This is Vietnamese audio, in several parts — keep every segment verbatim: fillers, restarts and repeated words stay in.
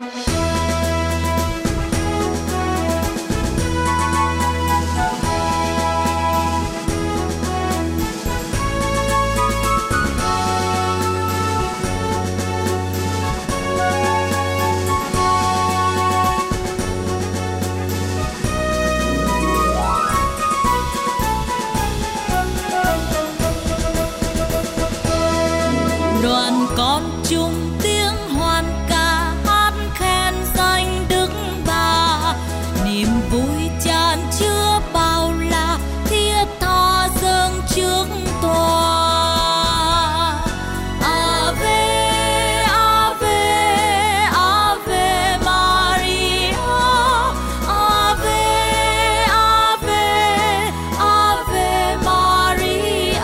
Đoàn con chung tiếng hoan ca hát khen danh Đức Bà, niềm vui tràn chứa bao la thiết tha dâng trước tòa. Ave, Ave, Ave Maria, Ave, Ave, Ave Maria.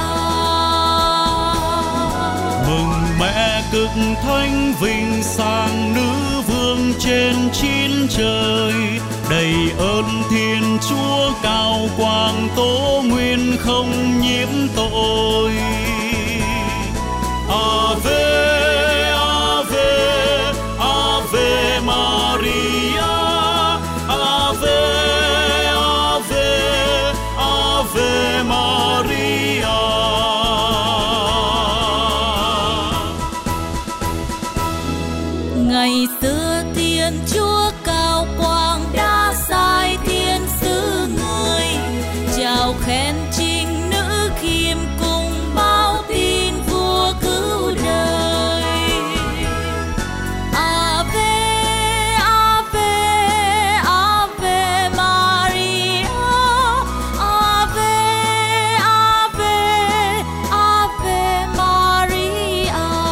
Mừng mẹ cực thánh vinh sang nữ vương trên chín trời, đầy ơn Thiên Chúa cao quang tố nguyên không nhiễm tội. Ave, Ave, Ave Maria, Ave, Ave, Ave Maria. Ngày xưa Thiên Chúa cao quang đã sai thiên sứ người, chào khen trinh nữ khiêm cung báo tin vua cứu đời. Ave, Ave, Ave Maria, Ave, Ave, Ave Maria.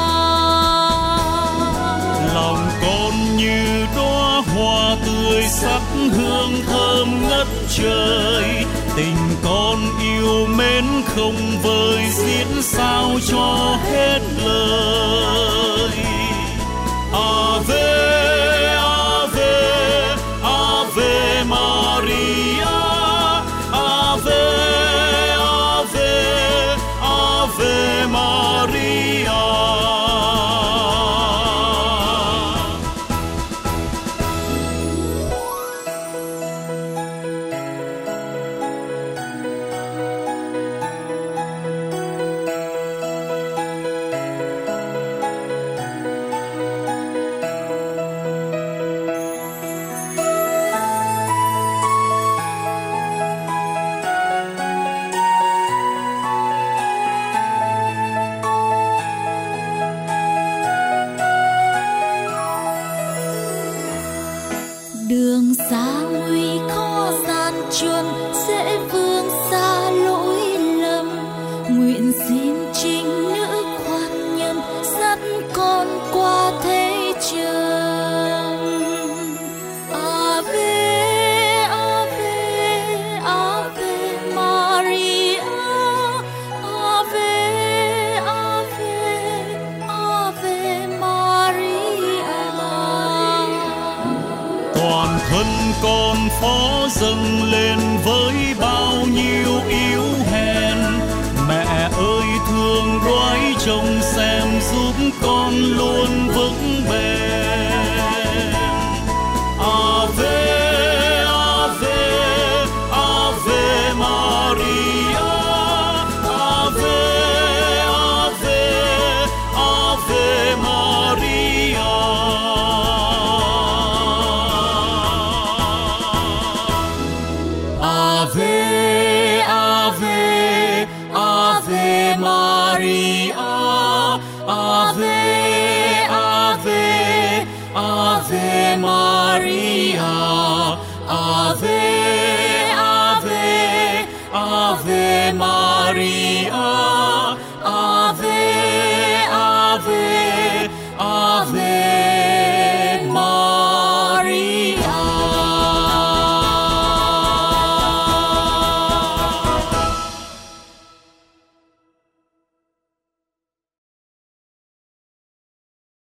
Lòng con như đóa hoa tươi sắc hương thơm ngất trời, tình con yêu mến không vơi diễn sao cho hết lời. Ave, Ave, Ave Maria, Ave, Ave, Ave Maria. Đường xa nguy khó gian truân, dễ vương xa lỗi lầm. Nguyện xin trinh nữ khoan nhân dắt con qua thế trần. Ave, Ave, Ave Maria, Ave, Ave, Ave Maria. Toàn thân con phó dâng lên với bao nhiêu yếu hèn, mẹ ơi thương đoái trông xem giúp con luôn vững bền. Ave, Ave, Ave Maria, Ave, Ave, Ave Maria. Ave, Ave, Ave Maria, Ave, Ave, Ave Maria, Ave, Ave, Ave Maria.